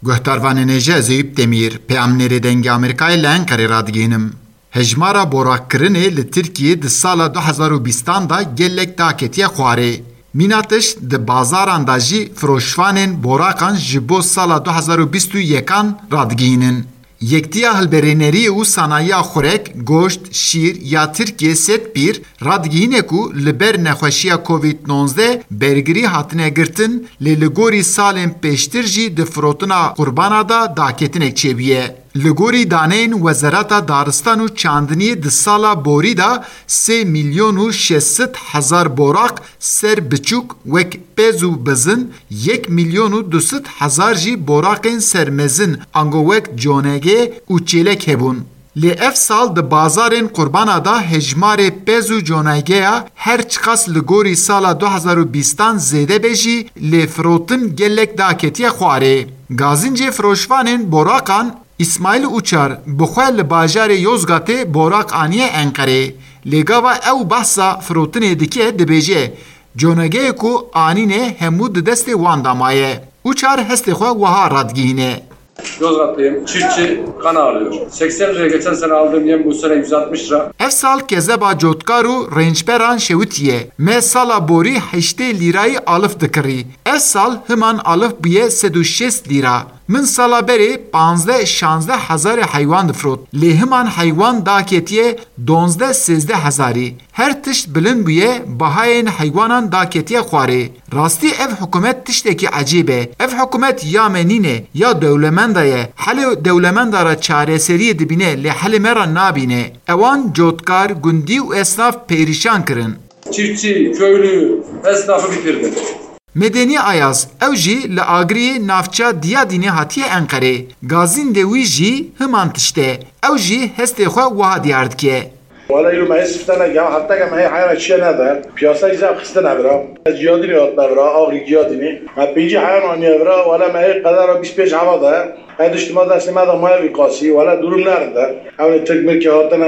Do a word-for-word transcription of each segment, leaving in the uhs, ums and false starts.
Guhtarvanên êje ez Eyüp Demîr, peyamnêrê dengê Amerîkayê li Enqerê radigihînim. Hejmara borakkirinê li Tirkiyê di sala du hezar û bîstan da gelek daketiye xwarê. Mîna tişt di bazaran da jî firoşvanên borakan ji bo sala du hezar û bîst û yekan radigihînin. Yektiya hilberêneriyê û sanayiya xurek, goşt, şîr ya Tirkiye set pîr radigihîne ku li ber nexweşiya covid nonzdeh bergirî hatine girtin, lê li gorî salên pêştir jî di firotina qurbana da daketinek çêbûye. Li gorî daneyên Wezareta Daristan û Çandiniyê di sala borî da sê milyon û şeş sed hezar borak ser biçûk wek pez û bizin, yek milyon û du sed hezar jî borakên sermezin ango wek conegê û çêlek hebûn. Lê ev sal di bazarên qurbana da hejmarê pez û conegeya her çiqas li gorî sala du hezar û bîstan zêde be jî lê firotin gelek daketiye xwarê. Gazincê firoşvanên borakan İsmail Uçar bi xwe li bajarê Yozgatê borak aniye Enqerê. Lê gava ew behsa firotinê dike dibêje conegeyê ku anîne hemû di destê wan da maye. Uçar hestê xwe wiha radigihîne. Yozgatlıyım. Çiftçi kan ağrıyor. seksen liraya geçen sene aldığım yem bu sene yüz altmış lira. Ev sal kezeba cotkar û rênçberan şewitiye. Me sala borî heştê lîrayî alif dikirî. Ev sal himan alif bûye sed û şêst lîra. Min sala berê panzdeh şanzdeh hezarê heywan difrot. Lê himan heywan daketiye donzdeh sêzdeh hezarî. Her tişt bilind bûye bahayên heywanan daketiye xwarê. Rastî ev hikûmet tiştekî ecêb e. Ev hikûmet ya menîne ya dewlemenda ye. Helê dewlemenda ra çareseriyê dibîne lê helê me ra nabîne. Ewan cotkar, gundî û esnaf perîşan kirin. Çiftçi, köylü, esnafı bitirdi. Medeni Ayaz ew jî li agiriyê navça Diyadînê hatiye Enqerê. Gazîndê wî jî himan tişte. Ew jî hestê xwe wiha diyar dike. ولا يلو ما يسفتنا جا حتى كم هي حياة شيء نذر بياسة إذا خستنا برا جيادني أطلع برا آخر جيادني ما بيجي حياة عني برا ولا ما هي قدر بيش بيش عوضة هذا اجتماع دست ما ده ما يقاسي ولا دورم نرده أول تكمل كهاتنا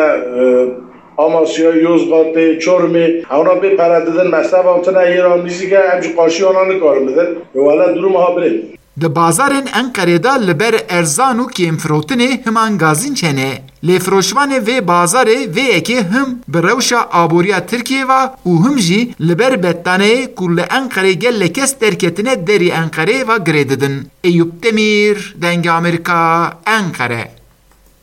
آماسیا یوزقاطی چرمی اونا به پردادن مصرف آمتن ایران نیزی که همچه قاشی آنها نکار میدن ولی دروم ها برید. Di bazarên Enqerê da li ber erzan û kêmfirotinê himan gazîn çene. Lê firoşvanê vê bazarê vê yekê him bi rewşa aboriya Tirkiye ve û him jî li ber bettaneyê ku li Enqerê gelek kes derketine derî Enqerê ve girê didin. Eyüp Demîr, Dengê Amerîka, Enqere.